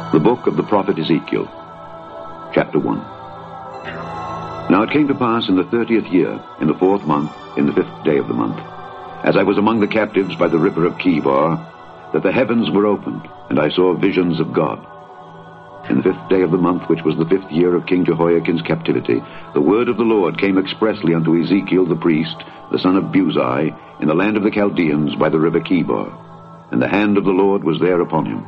The book of the prophet Ezekiel, chapter 1. Now it came to pass in the 30th year, in the 4th month, in the 5th day of the month, as I was among the captives by the river of Chebar, that the heavens were opened, and I saw visions of God. In the 5th day of the month, which was the 5th year of King Jehoiakim's captivity, the word of the Lord came expressly unto Ezekiel the priest, the son of Buzi, in the land of the Chaldeans by the river Chebar, and the hand of the Lord was there upon him.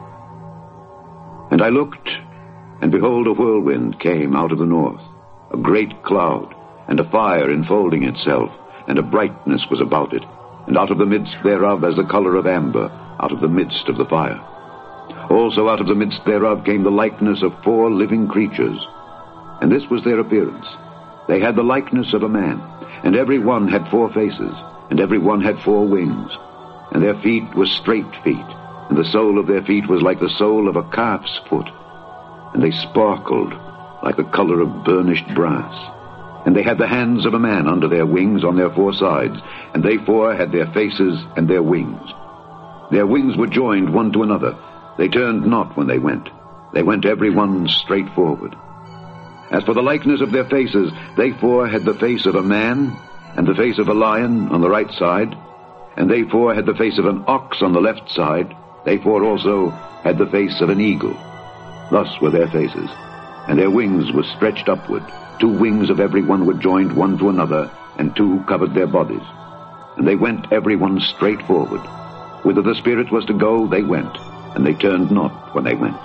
And I looked, and behold, a whirlwind came out of the north, a great cloud, and a fire enfolding itself, and a brightness was about it, and out of the midst thereof as the color of amber, out of the midst of the fire. Also out of the midst thereof came the likeness of 4 living creatures, and this was their appearance. They had the likeness of a man, and every one had 4 faces, and every one had 4 wings, and their feet were straight feet, and the sole of their feet was like the sole of a calf's foot, and they sparkled like the color of burnished brass. And they had the hands of a man under their wings on their 4 sides, and they 4 had their faces and their wings. Their wings were joined one to another. They turned not when they went. They went every one straight forward. As for the likeness of their faces, they 4 had the face of a man, and the face of a lion on the right side, and they 4 had the face of an ox on the left side. They 4 also had the face of an eagle. Thus were their faces, and their wings were stretched upward. 2 wings of every one were joined one to another, and 2 covered their bodies. And they went every one straight forward. Whither the Spirit was to go, they went, and they turned not when they went.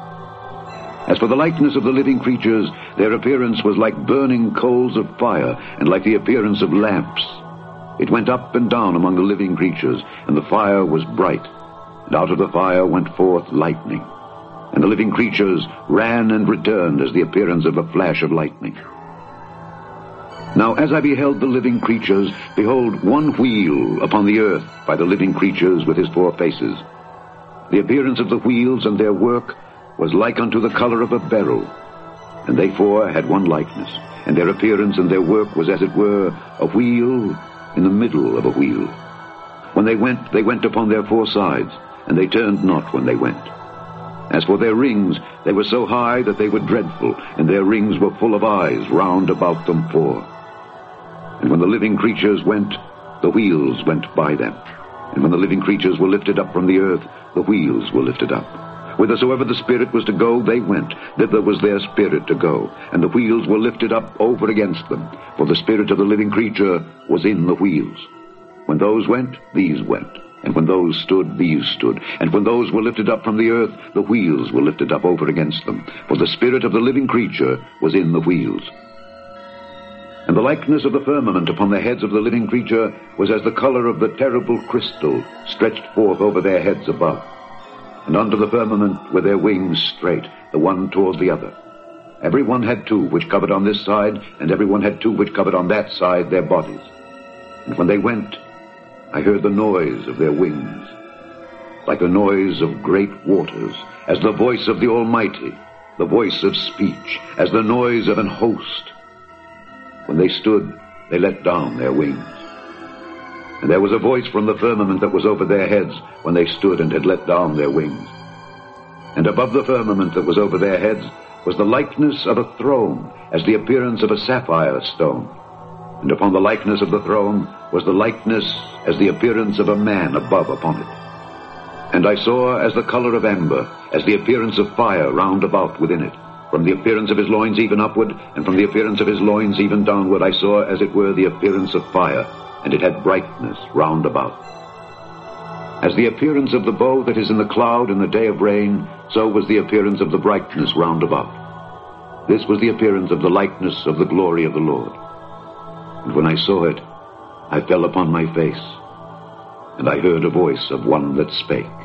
As for the likeness of the living creatures, their appearance was like burning coals of fire, and like the appearance of lamps. It went up and down among the living creatures, and the fire was bright. And out of the fire went forth lightning. And the living creatures ran and returned as the appearance of a flash of lightning. Now as I beheld the living creatures, behold, one wheel upon the earth by the living creatures with his 4 faces. The appearance of the wheels and their work was like unto the color of a beryl. And they 4 had one likeness, and their appearance and their work was as it were a wheel in the middle of a wheel. When they went upon their 4 sides, and they turned not when they went. As for their rings, they were so high that they were dreadful, and their rings were full of eyes round about them 4. And when the living creatures went, the wheels went by them. And when the living creatures were lifted up from the earth, the wheels were lifted up. Whithersoever the Spirit was to go, they went. Thither was their spirit to go. And the wheels were lifted up over against them. For the spirit of the living creature was in the wheels. When those went, these went. And when those stood, these stood. And when those were lifted up from the earth, the wheels were lifted up over against them. For the spirit of the living creature was in the wheels. And the likeness of the firmament upon the heads of the living creature was as the color of the terrible crystal stretched forth over their heads above. And under the firmament were their wings straight, the one toward the other. Every one had 2 which covered on this side, and every one had 2 which covered on that side their bodies. And when they went, I heard the noise of their wings, like the noise of great waters, as the voice of the Almighty, the voice of speech, as the noise of an host. When they stood, they let down their wings. And there was a voice from the firmament that was over their heads when they stood and had let down their wings. And above the firmament that was over their heads was the likeness of a throne, as the appearance of a sapphire stone. And upon the likeness of the throne was the likeness as the appearance of a man above upon it. And I saw as the color of amber, as the appearance of fire round about within it. From the appearance of his loins even upward, and from the appearance of his loins even downward, I saw as it were the appearance of fire, and it had brightness round about. As the appearance of the bow that is in the cloud in the day of rain, so was the appearance of the brightness round about. This was the appearance of the likeness of the glory of the Lord. And when I saw it, I fell upon my face, and I heard a voice of one that spake.